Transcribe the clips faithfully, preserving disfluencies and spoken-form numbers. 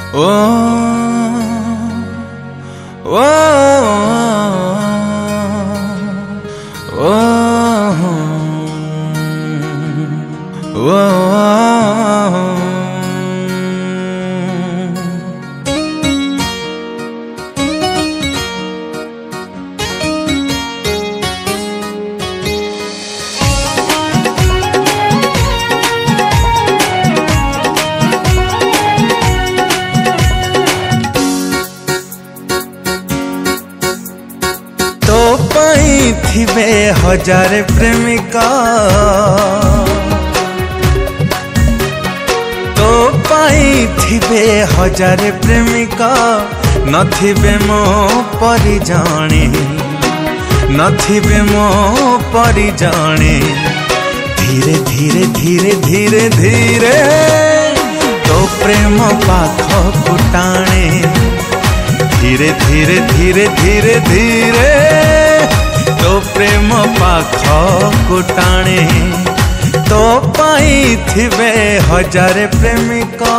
ओ ओ ओ ओ थिबे हजार प्रेमिका तो पाई थिबे हजार प्रेमिका नथिबे मो परि जाने नथिबे मो परि जाने धीरे धीरे धीरे धीरे धीरे तो प्रेम पाख कुटाणे धीरे धीरे धीरे धीरे धीरे तो प्रेम पाख कुटाणे तो पाई थिबे हजार प्रेमिका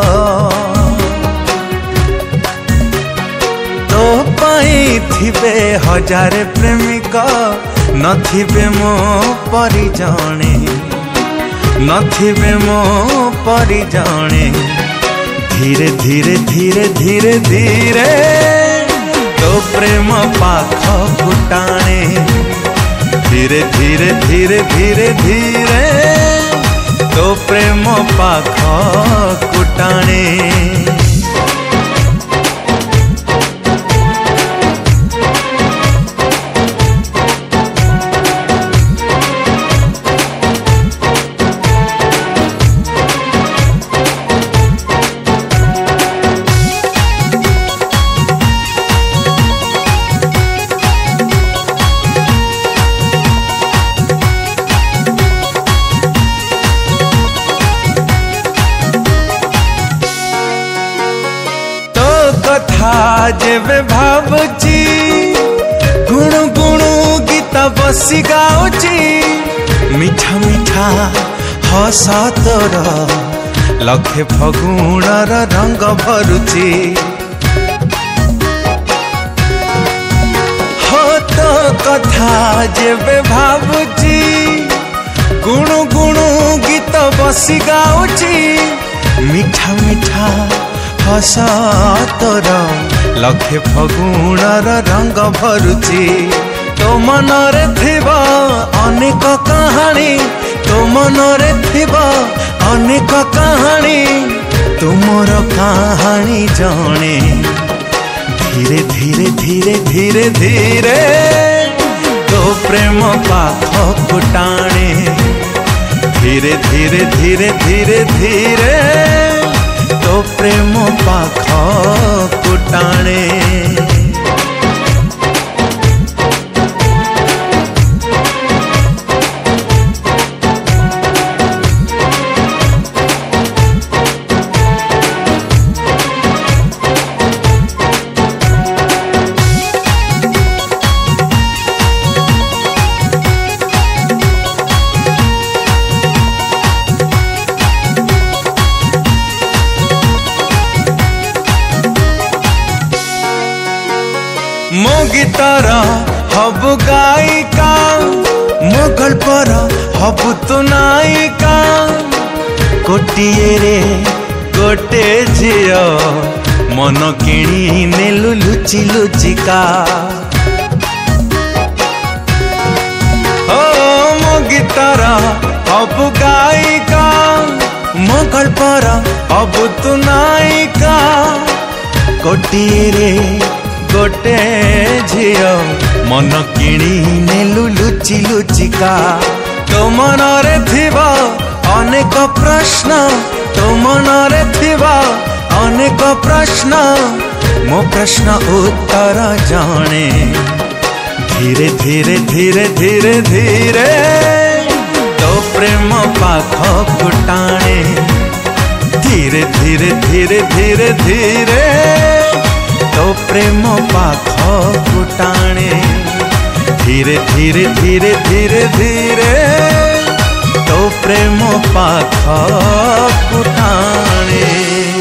तो पाई थिबे हजार प्रेमिका नथिबे मो परि जाने नथिबे मो परि जाने धीरे धीरे धीरे धीरे धीरे तो प्रेम पाख कुटाणे धीरे धीरे धीरे धीरे धीरे तो प्रेम पाख कुटाणे जेबे भावुची गुणु गुणु गीत बसी गाउची मीठा मीठा हस तोर लखे फगुणर रंग भरुची हो तो कथा जेबे भावुची गुणु गुणु गीत बसी गाउची मीठा मीठा हस तोर लखे फगुणर रंग भरुची तो मनरे थिबा अनेक कहानी तो मनरे थिबा अनेक कहानी तुमर कहानी जाने धीरे धीरे धीरे धीरे धीरे तो प्रेम पाख कुटाणे धीरे धीरे धीरे धीरे धीरे तो प्रेम पाख कुटाणे मो गीतर हबु गायिका मो गल्पर हबु तु नायिका गोटिए रे गोटे झियो मन किणी नेलु लुचि लुचिका ओ मो गीतर हबु गायिका मो गल्पर हबु तु नायिका गोटिए रे गोटे झियो मन किणी नेलु लुचि लुचिका तो मनरे थिबा अनेक प्रश्न तो मनरे थिबा अनेक प्रश्न मो प्रश्न उत्तर जाने धीरे धीरे धीरे धीरे धीरे तो प्रेम पाख कुटाणे धीरे धीरे धीरे धीरे धीरे तो प्रेम पाख कुटाणे धीरे धीरे धीरे धीरे धीरे तो प्रेम पाख कुटाणे।